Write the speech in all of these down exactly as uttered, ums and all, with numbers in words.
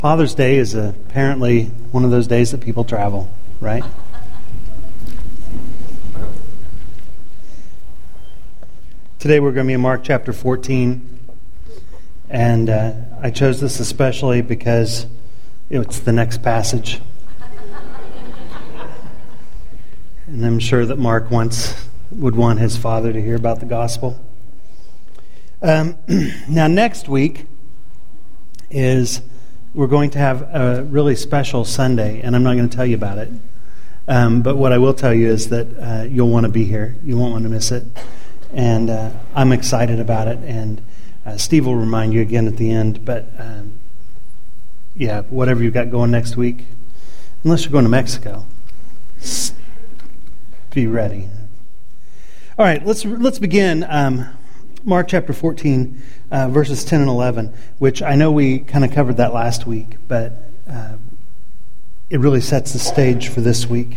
Father's Day is apparently one of those days that people travel, right? Today we're going to be in Mark chapter fourteen, and uh, I chose this especially because it's the next passage. And I'm sure that Mark wants would want his father to hear about the gospel. Um, now next week is... we're going to have a really special Sunday, and I'm not going to tell you about it. Um, but what I will tell you is that uh, you'll want to be here. You won't want to miss it. And uh, I'm excited about it. And uh, Steve will remind you again at the end. But, um, yeah, whatever you've got going next week, unless you're going to Mexico, be ready. All right, let's let's begin. Um, Mark chapter fourteen, uh, verses ten and eleven, which I know we kind of covered that last week, but uh, it really sets the stage for this week.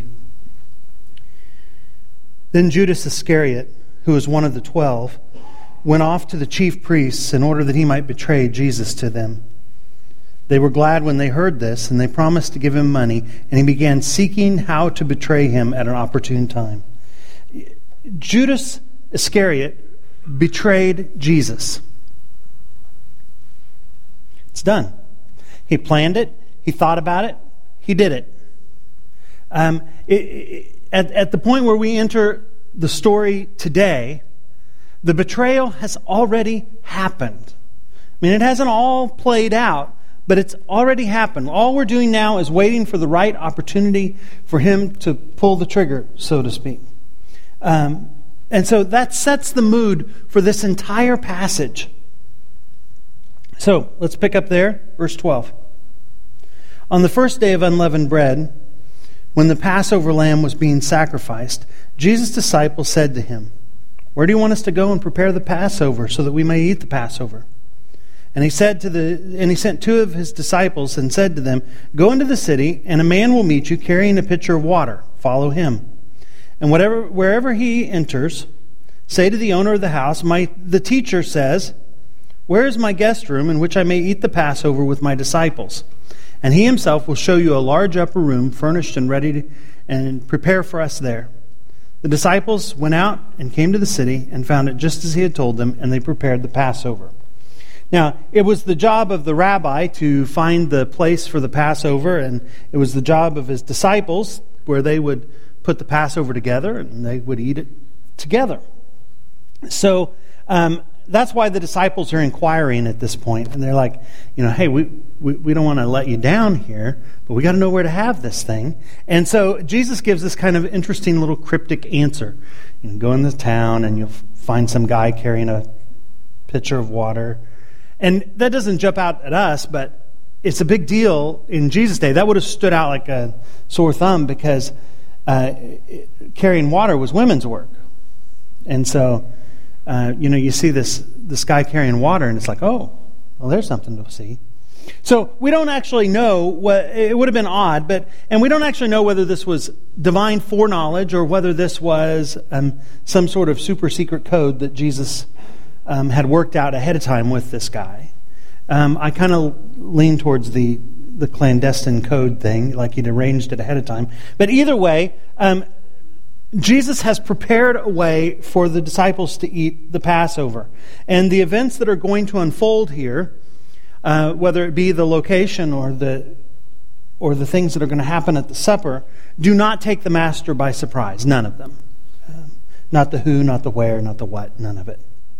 Then Judas Iscariot, who was one of the twelve, went off to the chief priests in order that he might betray Jesus to them. They were glad when they heard this, and they promised to give him money, and he began seeking how to betray him at an opportune time. Judas Iscariot betrayed Jesus. It's done. He planned it. He thought about it. He did it. Um, it, it at, at the point where we enter the story today, the betrayal has already happened. I mean, it hasn't all played out, but it's already happened. All we're doing now is waiting for the right opportunity for him to pull the trigger, so to speak. Um, And so that sets the mood for this entire passage. So let's pick up there, verse twelve. On the first day of unleavened bread, when the Passover lamb was being sacrificed, Jesus' disciples said to him, "Where do you want us to go and prepare the Passover so that we may eat the Passover?" And he said to the and he sent two of his disciples and said to them, "Go into the city, and a man will meet you carrying a pitcher of water. Follow him. And whatever, wherever he enters, say to the owner of the house, my, the teacher says, 'Where is my guest room in which I may eat the Passover with my disciples?' And he himself will show you a large upper room furnished and ready to, and prepare for us there." The disciples went out and came to the city and found it just as he had told them, and they prepared the Passover. Now, it was the job of the rabbi to find the place for the Passover, and it was the job of his disciples where they would put the Passover together, and they would eat it together. So um, that's why the disciples are inquiring at this point, and they're like, you know, hey, we, we, we don't want to let you down here, but we got to know where to have this thing. And so Jesus gives this kind of interesting little cryptic answer. You know, go in the town, and you'll find some guy carrying a pitcher of water. And that doesn't jump out at us, but it's a big deal in Jesus' day. That would have stood out like a sore thumb because Uh, carrying water was women's work. And so, uh, you know, you see this this guy carrying water, and it's like, oh, well, there's something to see. So we don't actually know what, it would have been odd, but, and we don't actually know whether this was divine foreknowledge or whether this was um, some sort of super secret code that Jesus um, had worked out ahead of time with this guy. Um, I kind of lean towards the the clandestine code thing, like he'd arranged it ahead of time. But either way, um, Jesus has prepared a way for the disciples to eat the Passover. And the events that are going to unfold here, uh, whether it be the location or the or the things that are going to happen at the supper, do not take the master by surprise. None of them. Um, not the who, not the where, not the what, none of it.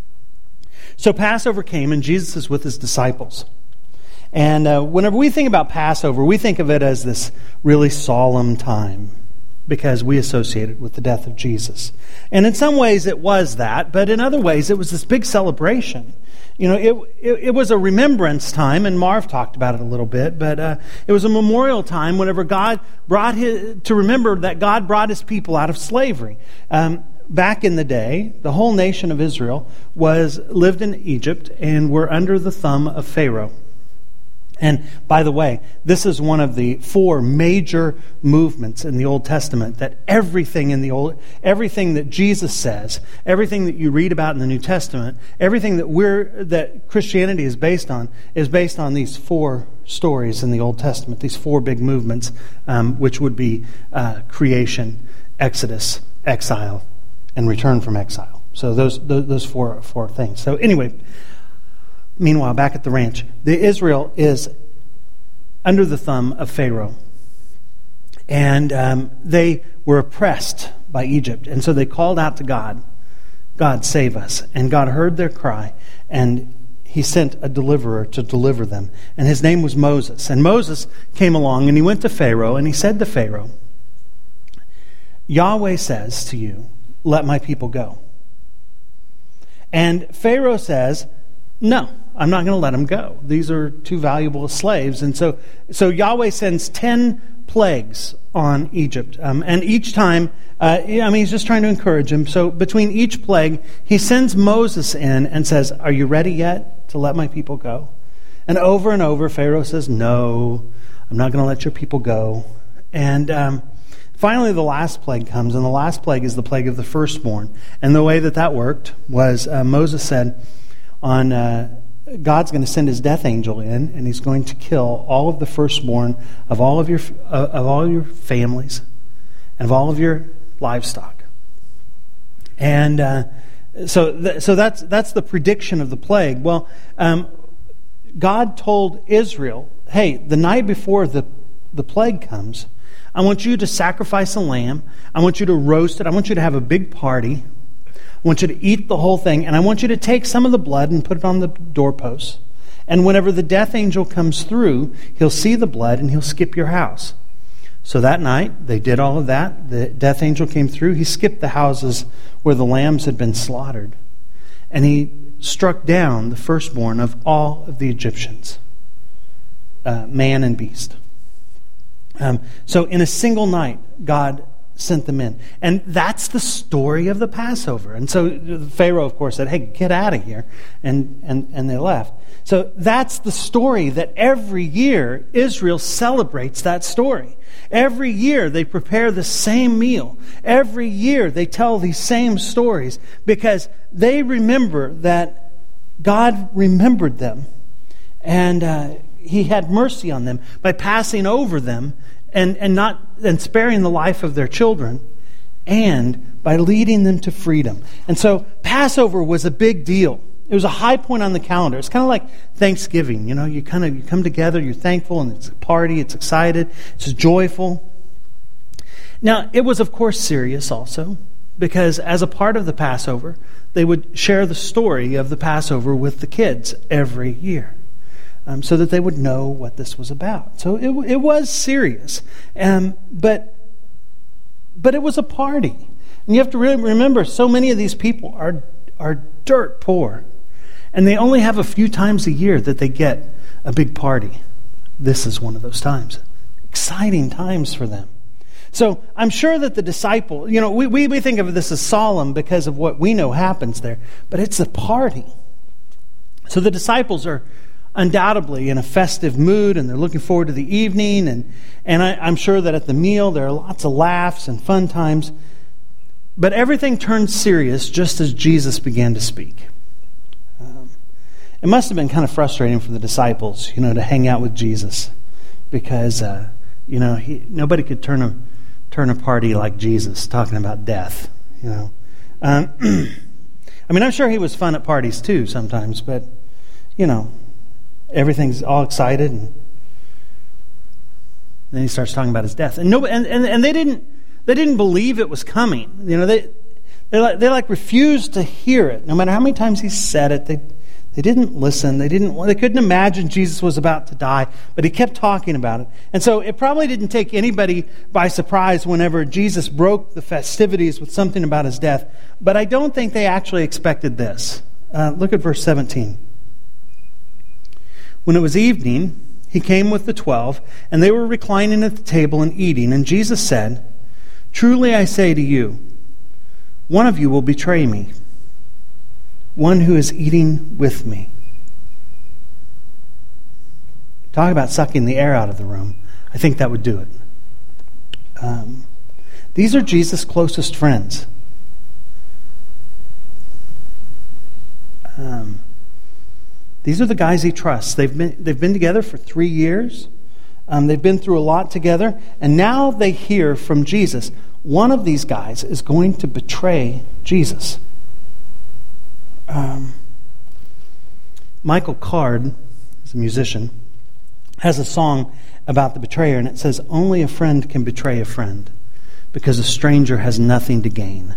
So Passover came, and Jesus is with his disciples. And uh, whenever we think about Passover, we think of it as this really solemn time because we associate it with the death of Jesus. And in some ways it was that, but in other ways it was this big celebration. You know, it it, it was a remembrance time, and Marv talked about it a little bit, but uh, it was a memorial time whenever God brought his, to remember that God brought his people out of slavery. Um, back in the day, the whole nation of Israel was lived in Egypt and were under the thumb of Pharaoh. And by the way, this is one of the four major movements in the Old Testament that everything in the Old, everything that Jesus says, everything that you read about in the New Testament, everything that we're that Christianity is based on, is based on these four stories in the Old Testament. These four big movements, um, which would be uh, creation, Exodus, exile, and return from exile. So those those, those four four things. So anyway. Meanwhile, back at the ranch, the Israel is under the thumb of Pharaoh. And um, they were oppressed by Egypt. And so they called out to God, God, save us. And God heard their cry, and he sent a deliverer to deliver them. And his name was Moses. And Moses came along, and he went to Pharaoh, and he said to Pharaoh, Yahweh says to you, let my people go. And Pharaoh says, no, I'm not going to let them go. These are too valuable as slaves. And so so Yahweh sends ten plagues on Egypt. Um, and each time, uh, I mean, he's just trying to encourage him. So between each plague, he sends Moses in and says, are you ready yet to let my people go? And over and over, Pharaoh says, no, I'm not going to let your people go. And um, finally, the last plague comes. And the last plague is the plague of the firstborn. And the way that that worked was uh, Moses said, on uh, God's going to send his death angel in, and he's going to kill all of the firstborn of all of your uh, of all your families and of all of your livestock. And uh, so, th- so that's that's the prediction of the plague. Well, um, God told Israel, "Hey, the night before the the plague comes, I want you to sacrifice a lamb. I want you to roast it. I want you to have a big party. I want you to eat the whole thing, and I want you to take some of the blood and put it on the doorposts. And whenever the death angel comes through, he'll see the blood and he'll skip your house." So that night, they did all of that. The death angel came through. He skipped the houses where the lambs had been slaughtered. And he struck down the firstborn of all of the Egyptians, uh, man and beast. Um, so in a single night, God sent them in. And that's the story of the Passover. And so Pharaoh, of course, said, hey, get out of here. And, and, and they left. So that's the story that every year Israel celebrates that story. Every year they prepare the same meal. Every year they tell these same stories because they remember that God remembered them. And uh, he had mercy on them by passing over them And, and not and sparing the life of their children, and by leading them to freedom. And so Passover was a big deal. It was a high point on the calendar. It's kind of like Thanksgiving. You know, you kind of you come together, you're thankful, and it's a party, it's excited, it's joyful. Now, it was of course serious also, because as a part of the Passover, they would share the story of the Passover with the kids every year. Um, so that they would know what this was about. So it, it was serious. Um, but, but it was a party. And you have to really remember, so many of these people are, are dirt poor. And they only have a few times a year that they get a big party. This is one of those times. Exciting times for them. So I'm sure that the disciple, you know, we, we, we think of this as solemn because of what we know happens there. But it's a party. So the disciples are undoubtedly in a festive mood, and they're looking forward to the evening, and, and I, I'm sure that at the meal there are lots of laughs and fun times. But everything turned serious just as Jesus began to speak. Um, it must have been kind of frustrating for the disciples, you know, to hang out with Jesus, because uh, you know he, nobody could turn a turn a party like Jesus talking about death. You know, um, I mean, I'm sure he was fun at parties too sometimes, but you know. Everything's all excited, and then he starts talking about his death. And no, and, and, and they didn't they didn't believe it was coming. You know, they they like they like refused to hear it. No matter how many times he said it, they they didn't listen. They didn't they couldn't imagine Jesus was about to die, but he kept talking about it. And so it probably didn't take anybody by surprise whenever Jesus broke the festivities with something about his death. But I don't think they actually expected this. Uh, look at verse seventeen. When it was evening, he came with the twelve, and they were reclining at the table and eating. And Jesus said, "Truly I say to you, one of you will betray me, one who is eating with me." Talk about sucking the air out of the room. I think that would do it. Um, these are Jesus' closest friends. Um, these are the guys he trusts. They've been they've been together for three years. Um, they've been through a lot together, and now they hear from Jesus. One of these guys is going to betray Jesus. Um, Michael Card, who's a musician, has a song about the betrayer, and it says, "Only a friend can betray a friend, because a stranger has nothing to gain."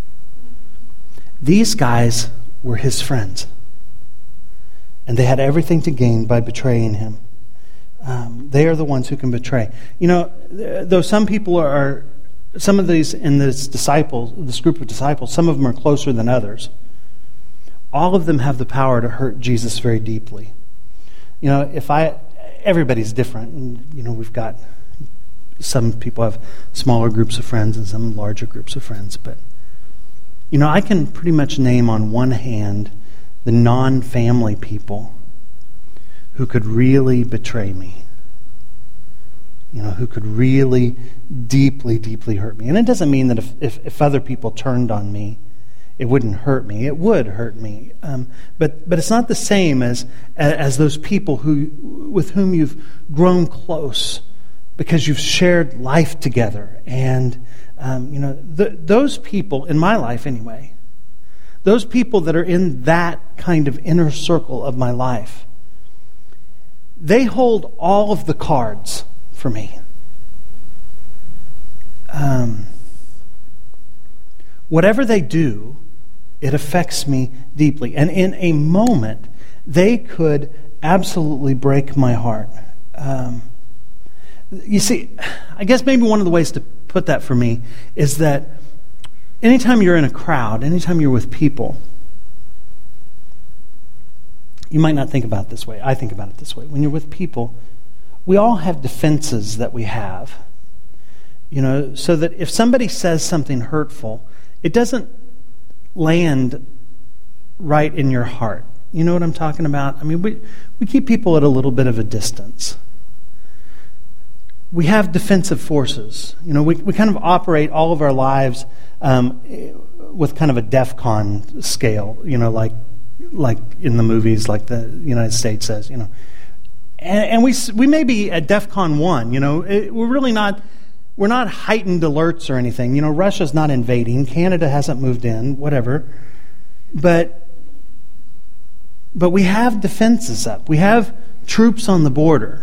These guys were his friends, and they had everything to gain by betraying him. Um, they are the ones who can betray. You know, though some people are, some of these in this disciples, this group of disciples, some of them are closer than others. All of them have the power to hurt Jesus very deeply. You know, if I, everybody's different. And, you know, we've got, some people have smaller groups of friends and some larger groups of friends. But, you know, I can pretty much name on one hand the non-family people who could really betray me. You know, who could really deeply, deeply hurt me. And it doesn't mean that if, if, if other people turned on me, it wouldn't hurt me. It would hurt me. Um, but but it's not the same as as those people who with whom you've grown close because you've shared life together. And, um, you know, the, those people, in my life anyway, those people that are in that kind of inner circle of my life, they hold all of the cards for me. Um, whatever they do, it affects me deeply. And in a moment, they could absolutely break my heart. Um, you see, I guess maybe one of the ways to put that for me is that anytime you're in a crowd, anytime you're with people, you might not think about it this way. I think about it this way. When you're with people, we all have defenses that we have. You know, so that if somebody says something hurtful, it doesn't land right in your heart. You know what I'm talking about? I mean, we, we keep people at a little bit of a distance. We have defensive forces. You know, we, we kind of operate all of our lives um, with kind of a DEFCON scale, you know, like like in the movies, like the United States says, you know. And, and we we may be at DEFCON one, you know. It, we're really not, we're not heightened alerts or anything. You know, Russia's not invading. Canada hasn't moved in, whatever. But, but we have defenses up. We have troops on the border.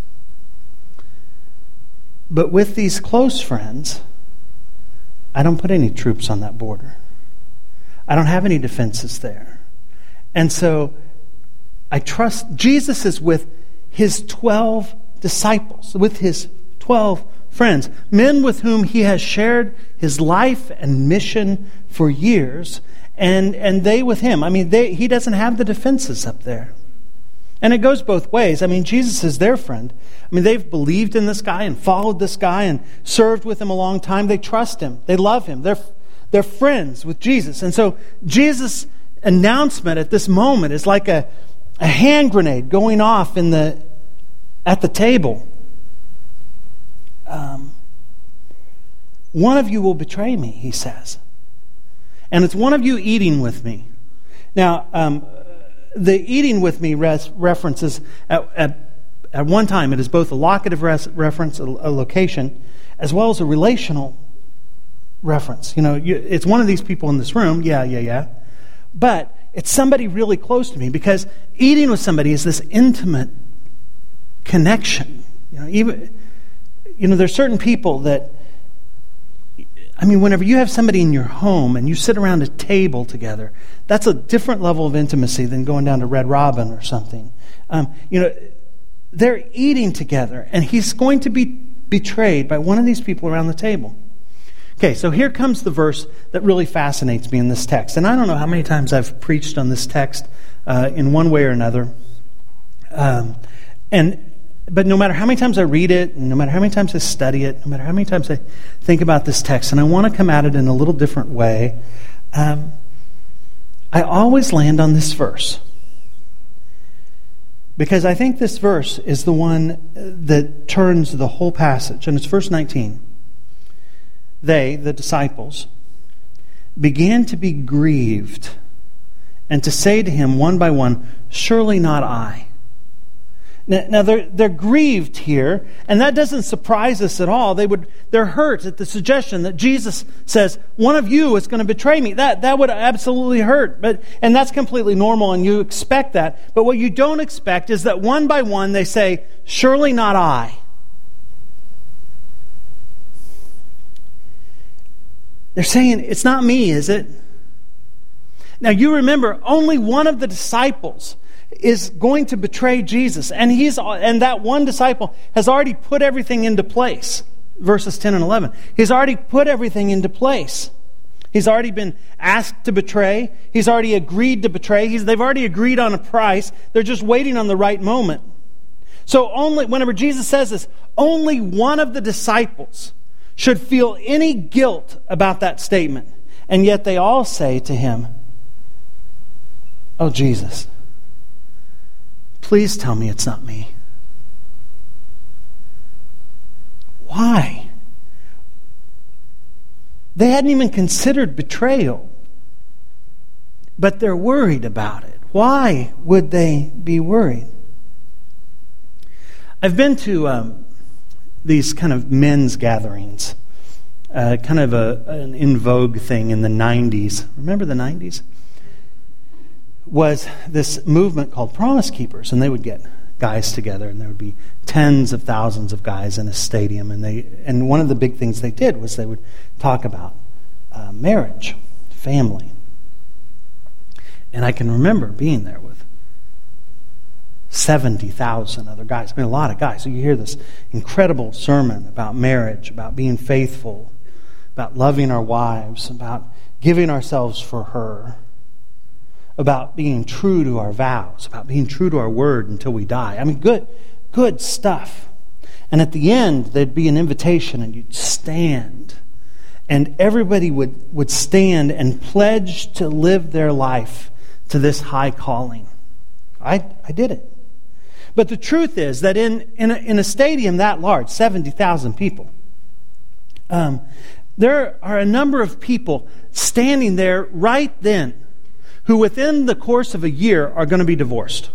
But with these close friends, I don't put any troops on that border. I don't have any defenses there. And so I trust Jesus is with his twelve disciples, with his twelve friends, men with whom he has shared his life and mission for years, and, and they with him. I mean, they, he doesn't have the defenses up there. And it goes both ways. I mean, Jesus is their friend. I mean, they've believed in this guy and followed this guy and served with him a long time. They trust him. They love him. They're, they're friends with Jesus. And so Jesus' announcement at this moment is like a, a hand grenade going off in the at the table. Um, one of you will betray me, he says. And it's one of you eating with me. Now, um, the eating with me res- references at, at, at one time, it is both a locative res- reference, a, a location, as well as a relational reference. You know, you, it's one of these people in this room, yeah, yeah, yeah. But it's somebody really close to me, because eating with somebody is this intimate connection. You know, even you know, there's certain people that, I mean, whenever you have somebody in your home and you sit around a table together, that's a different level of intimacy than going down to Red Robin or something. Um, you know, they're eating together, and he's going to be betrayed by one of these people around the table. Okay, so here comes the verse that really fascinates me in this text. And I don't know how many times I've preached on this text uh, in one way or another. Um, and But no matter how many times I read it, no matter how many times I study it, no matter how many times I think about this text, and I want to come at it in a little different way, um, I always land on this verse. Because I think this verse is the one that turns the whole passage. And it's verse nineteen. They, the disciples, began to be grieved and to say to him one by one, "Surely not I." Now, now they're, they're grieved here, and that doesn't surprise us at all. They would, they're hurt at the suggestion that Jesus says, one of you is going to betray me. That, that would absolutely hurt, but and that's completely normal, and you expect that. But what you don't expect is that one by one they say, "Surely not I." They're saying, it's not me, is it? Now you remember, only one of the disciples is going to betray Jesus. And he's and that one disciple has already put everything into place. Verses ten and eleven. He's already put everything into place. He's already been asked to betray. He's already agreed to betray. He's, they've already agreed on a price. They're just waiting on the right moment. So only whenever Jesus says this, only one of the disciples should feel any guilt about that statement. And yet they all say to him, "Oh, Jesus, please tell me it's not me." Why? They hadn't even considered betrayal, but they're worried about it. Why would they be worried? I've been to um, these kind of men's gatherings, uh, kind of a, an in vogue thing in the nineties. Remember the nineties? Was this movement called Promise Keepers, and they would get guys together, and there would be tens of thousands of guys in a stadium, and they and one of the big things they did was they would talk about uh, marriage, family. And I can remember being there with seventy thousand other guys. I mean, a lot of guys. So you hear this incredible sermon about marriage, about being faithful, about loving our wives, about giving ourselves for her, about being true to our vows, about being true to our word until we die. I mean, good, good stuff. And at the end, there'd be an invitation, and you'd stand. And everybody would, would stand and pledge to live their life to this high calling. I, I did it. But the truth is that in, in, a, in a stadium that large, seventy thousand people, um, there are a number of people standing there right then who within the course of a year are going to be divorced.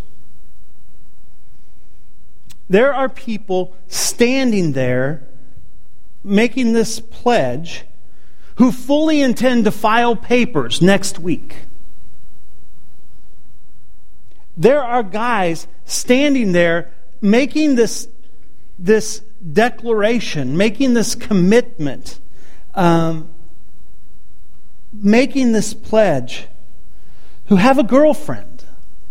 There are people standing there making this pledge who fully intend to file papers next week. There are guys standing there making this, this declaration, making this commitment, um, making this pledge, who have a girlfriend.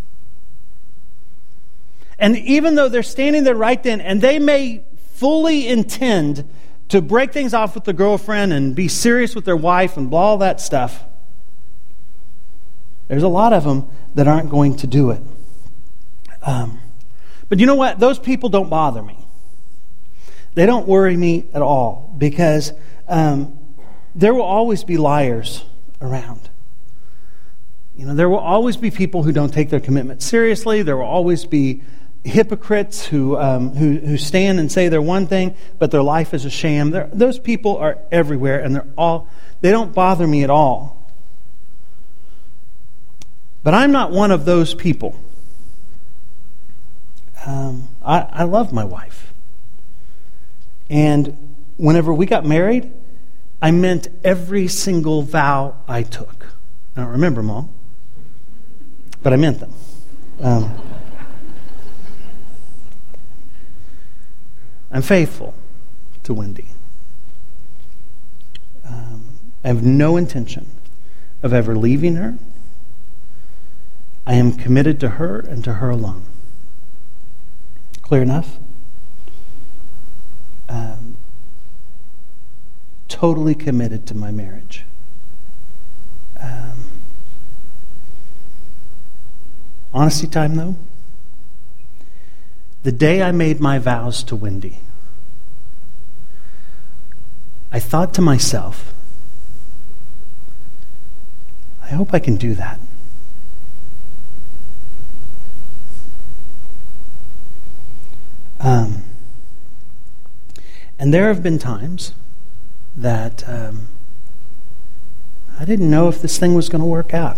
And even though they're standing there right then, and they may fully intend to break things off with the girlfriend and be serious with their wife and blah, all that stuff, there's a lot of them that aren't going to do it. Um, but you know what? Those people don't bother me. They don't worry me at all, because um, there will always be liars around. You know, there will always be people who don't take their commitment seriously. There will always be hypocrites who um, who, who stand and say they're one thing, but their life is a sham. They're, those people are everywhere, and they're all they don't bother me at all. But I'm not one of those people. Um, I, I love my wife. And whenever we got married, I meant every single vow I took. I don't remember them all, but I meant them. Um, I'm faithful to Wendy. Um, I have no intention of ever leaving her. I am committed to her and to her alone. Clear enough? Um, totally committed to my marriage. Um, honesty time, though. The day I made my vows to Wendy, I thought to myself, I hope I can do that. Um, and there have been times that um, I didn't know if this thing was going to work out.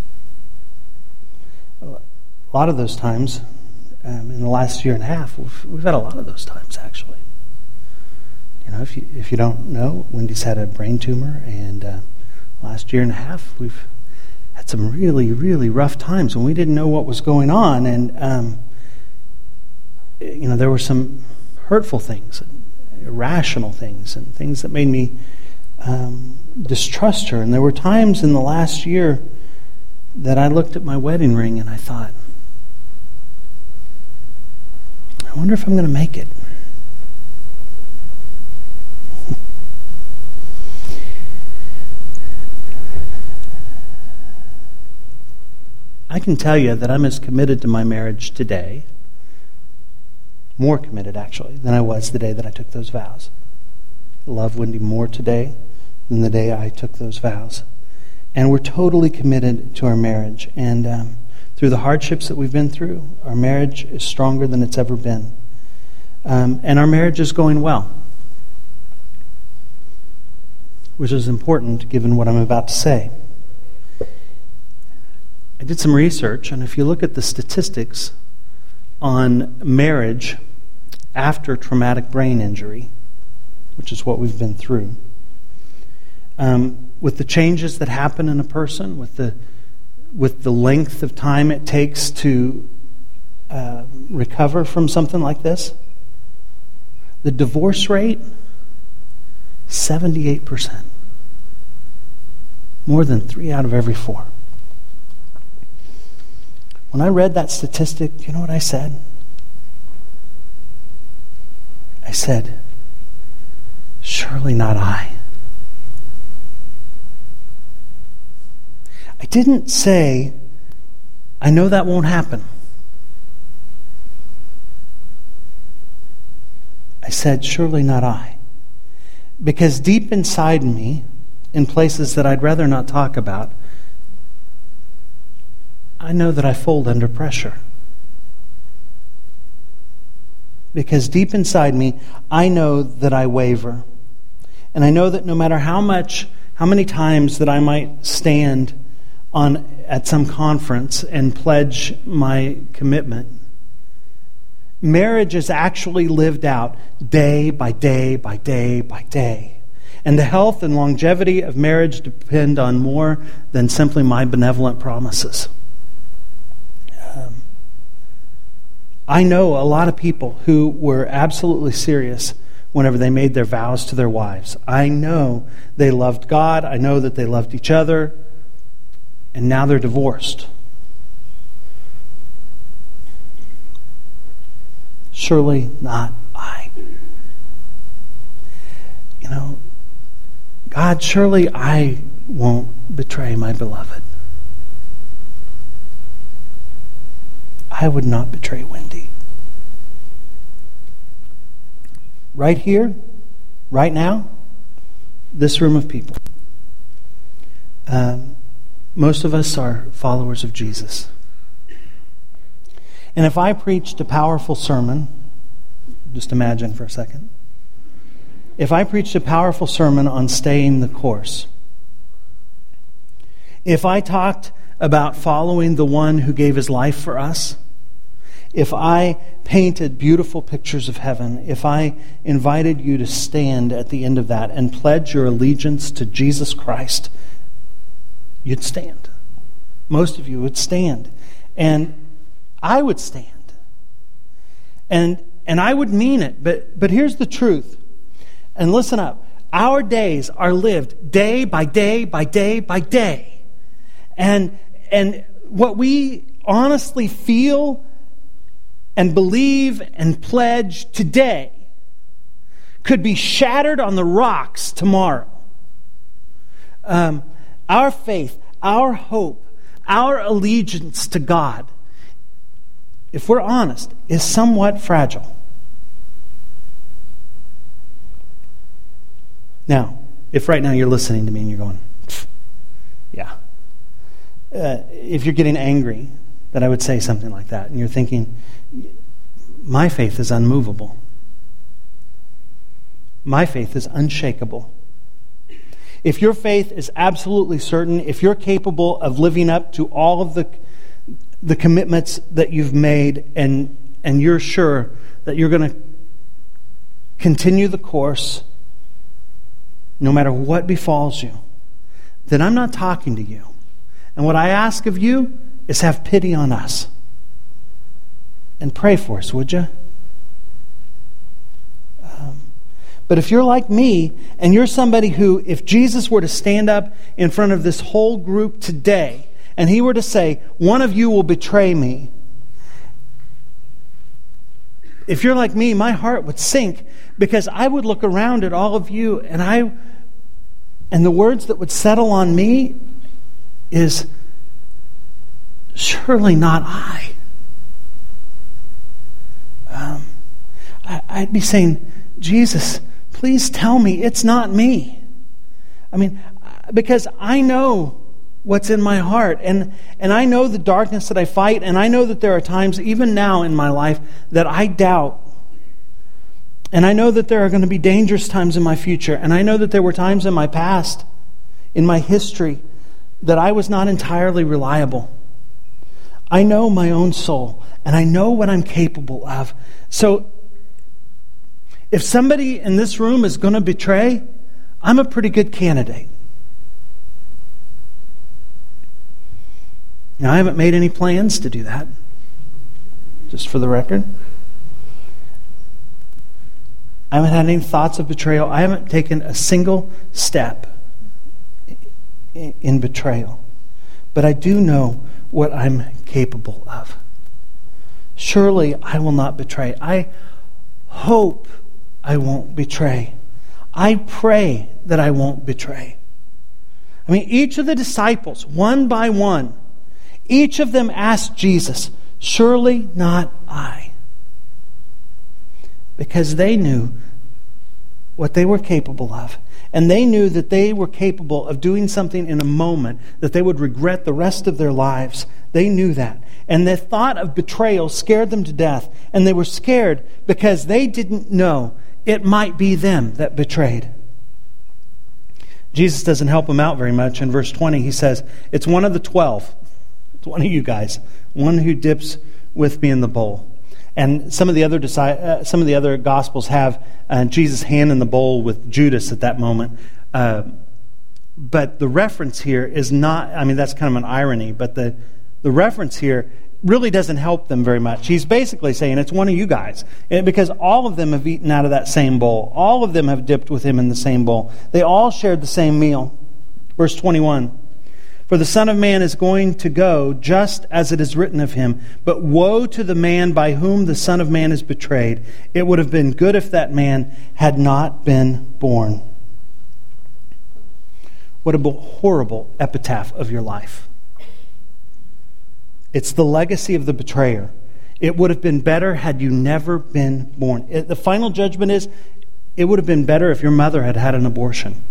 A lot of those times, um, in the last year and a half, we've, we've had a lot of those times, actually. You know, if you if you don't know, Wendy's had a brain tumor, and uh, last year and a half, we've had some really, really rough times when we didn't know what was going on, and um, you know, there were some hurtful things, irrational things, and things that made me um, distrust her. And there were times in the last year that I looked at my wedding ring and I thought, I wonder if I'm going to make it. I can tell you that I'm as committed to my marriage today, more committed actually, than I was the day that I took those vows. I love Wendy more today than the day I took those vows. And we're totally committed to our marriage. And um, through the hardships that we've been through, our marriage is stronger than it's ever been. Um, and our marriage is going well, which is important given what I'm about to say. I did some research, and if you look at the statistics on marriage after traumatic brain injury, which is what we've been through, um, with the changes that happen in a person, with the with the length of time it takes to uh, recover from something like this, the divorce rate, seventy-eight percent. More than three out of every four. When I read that statistic, you know what I said? I said, surely not I. I didn't say, I know that won't happen. I said, surely not I. Because deep inside me, in places that I'd rather not talk about, I know that I fold under pressure. Because deep inside me, I know that I waver. And I know that no matter how much, how many times that I might stand on at some conference and pledge my commitment, marriage is actually lived out day by day by day by day. And the health and longevity of marriage depend on more than simply my benevolent promises. Um, I know a lot of people who were absolutely serious whenever they made their vows to their wives. I know they loved God. I know that they loved each other. And now they're divorced. Surely not I. You know, God, surely I won't betray my beloved. I would not betray Wendy. Right here, right now, this room of people. Um, most of us are followers of Jesus. And if I preached a powerful sermon, just imagine for a second, if I preached a powerful sermon on staying the course, if I talked about following the one who gave his life for us, if I painted beautiful pictures of heaven, if I invited you to stand at the end of that and pledge your allegiance to Jesus Christ, you'd stand. Most of you would stand. And I would stand. And and I would mean it. But but here's the truth. And listen up. Our days are lived day by day by day by day. And and what we honestly feel and believe and pledge today could be shattered on the rocks tomorrow. Um, our faith, our hope, our allegiance to God, if we're honest, is somewhat fragile. Now, if right now you're listening to me and you're going, yeah. Uh, if you're getting angry that I would say something like that, and you're thinking, My faith is unmovable. My faith is unshakable. If your faith is absolutely certain, if you're capable of living up to all of the, the commitments that you've made, and, and you're sure that you're going to continue the course no matter what befalls you, then I'm not talking to you. And what I ask of you is have pity on us. And pray for us, would you? Um, but if you're like me, and you're somebody who, if Jesus were to stand up in front of this whole group today, and he were to say, one of you will betray me, if you're like me, my heart would sink, because I would look around at all of you, and I, and the words that would settle on me is, surely not I. Um, I, I'd be saying, Jesus, please tell me it's not me. I mean, because I know what's in my heart, and, and I know the darkness that I fight, and I know that there are times, even now in my life, that I doubt. And I know that there are going to be dangerous times in my future, and I know that there were times in my past, in my history, that I was not entirely reliable. I know my own soul, and I know what I'm capable of. So, if somebody in this room is going to betray, I'm a pretty good candidate. Now, I haven't made any plans to do that, just for the record. I haven't had any thoughts of betrayal. I haven't taken a single step in betrayal. But I do know what I'm capable of. Surely I will not betray. I hope I won't betray. I pray that I won't betray. I mean, each of the disciples, one by one, each of them asked Jesus, surely not I. Because they knew what they were capable of. And they knew that they were capable of doing something in a moment that they would regret the rest of their lives. They knew that. And the thought of betrayal scared them to death. And they were scared because they didn't know it might be them that betrayed. Jesus doesn't help them out very much. In verse twenty, he says, it's one of the twelve. It's one of you guys. One who dips with me in the bowl. And some of the other uh, some of the other Gospels have uh, Jesus' hand in the bowl with Judas at that moment. Uh, but the reference here is not, I mean, that's kind of an irony, but the, the reference here really doesn't help them very much. He's basically saying it's one of you guys. And because all of them have eaten out of that same bowl. All of them have dipped with him in the same bowl. They all shared the same meal. Verse twenty-one. For the Son of Man is going to go just as it is written of him. But woe to the man by whom the Son of Man is betrayed. It would have been good if that man had not been born. What a horrible epitaph of your life. It's the legacy of the betrayer. It would have been better had you never been born. It, the final judgment is, it would have been better if your mother had had an abortion.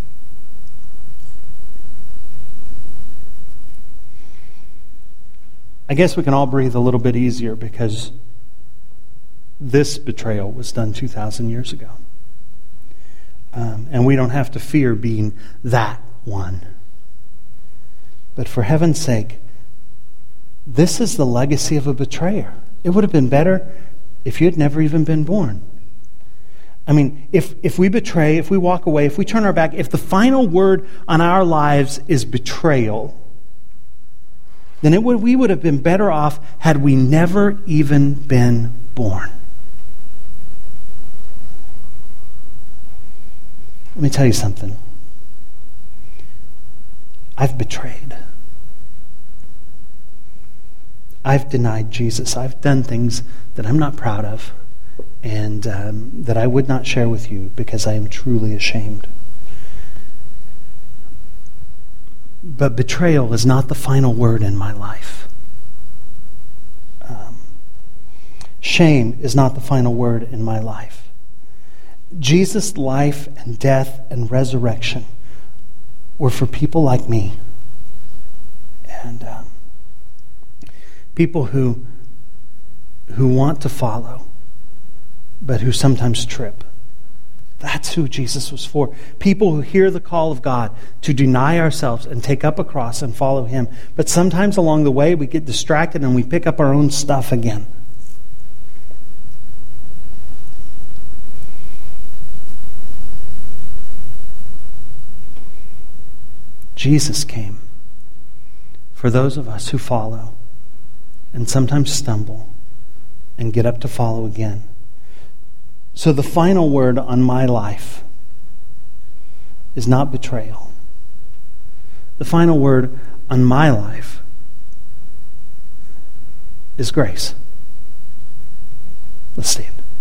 I guess we can all breathe a little bit easier because this betrayal was done two thousand years ago. Um, and we don't have to fear being that one. But for heaven's sake, this is the legacy of a betrayer. It would have been better if you had never even been born. I mean, if, if we betray, if we walk away, if we turn our back, if the final word on our lives is betrayal, then it would, we would have been better off had we never even been born. Let me tell you something. I've betrayed. I've denied Jesus. I've done things that I'm not proud of and um, that I would not share with you because I am truly ashamed. But betrayal is not the final word in my life. Um, shame is not the final word in my life. Jesus' life and death and resurrection were for people like me. And um, people who, who want to follow but who sometimes trip. That's who Jesus was for. People who hear the call of God to deny ourselves and take up a cross and follow Him. But sometimes along the way we get distracted and we pick up our own stuff again. Jesus came for those of us who follow and sometimes stumble and get up to follow again. So the final word on my life is not betrayal. The final word on my life is grace. Let's stand.